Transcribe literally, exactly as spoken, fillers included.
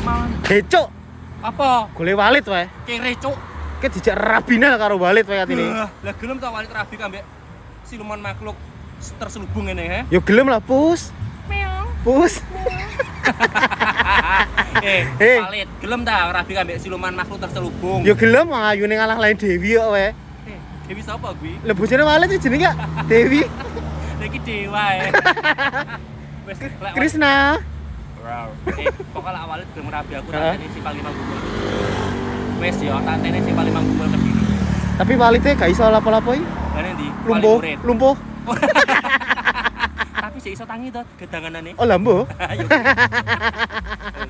Mawon. Becuk. Apa? Golek walit wae. Kere cuk. Ki dijak rabinal karo walit wae atine. Lah gelem ta walit rabi kambek siluman makhluk terselubung ngene he. Yo gelem lah, Pus. Meong. Pus. eh, Eh. walit gelem ta rabi kambek siluman makhluk terselubung. Yo gelem ayune ngalah lain Dewi kok wae. Eh, Dewi sapa kuwi? Lah bojone walit iki jenenge gak Dewi. Lah iki dewa ya. Wes lek Krishna. Wow. Eh, pokoknya awalnya gelem rabi aku Heeh. tantene si paling manggul. Wes yo tantene si paling manggul kediri. Tapi walite gak iso lapo-lapo iki. Lah ndi? Lumpuh, lumpuh. Tapi sih iso tangi to gedanganane. Oh, lambo. Ayo.